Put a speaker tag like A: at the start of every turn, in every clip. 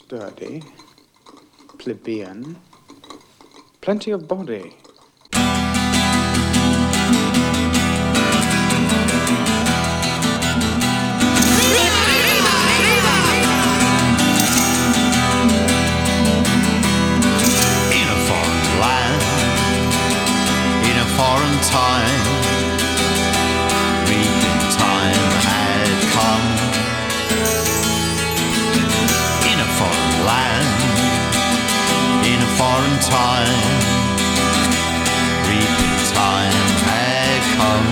A: sturdy, plebeian, plenty of body.
B: In a foreign land, in a foreign time, reaping time had come. In a foreign land, in a foreign time, reaping time had come.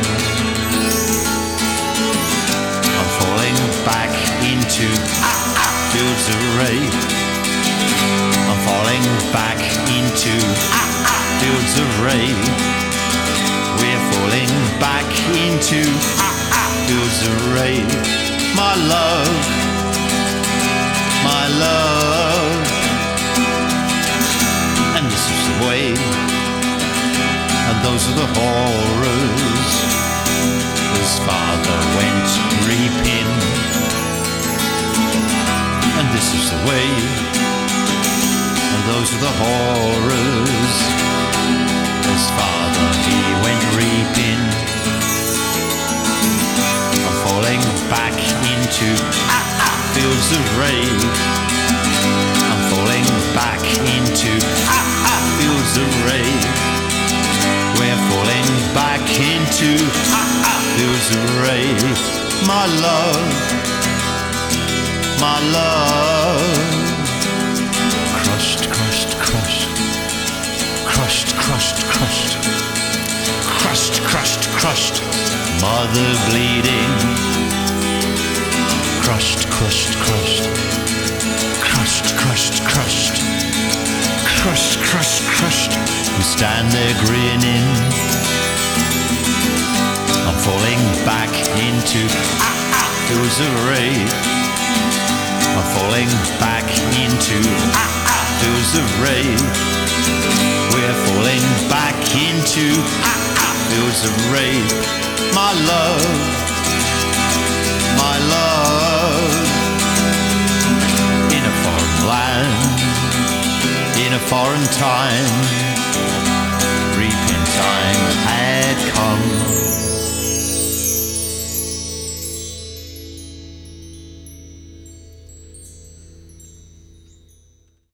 B: I'm falling back into fields of rape. I'm falling back into fields of rape. We're falling back into fields of rape. My love, my love. And this is the way, and those are the horrors. His father went reaping, and this is the way, and those are the horrors. His father, he went reaping. I'm falling back into fields of rape. I'm falling back into fields of rape. We're falling back into fields of rape. My love, my love. Crushed, crushed, crushed. Crushed, crushed, crushed. Crushed, crushed, crushed. Mother bleeding. Crushed, crushed, crushed. Crushed, crushed, crushed. Crushed, crushed, crushed. We stand there grinning. I'm falling back into fields of rape. I'm falling back into fields of rape. We're falling back into fields of rape. My love, my love. In a foreign land, in a foreign time, reaping time had come.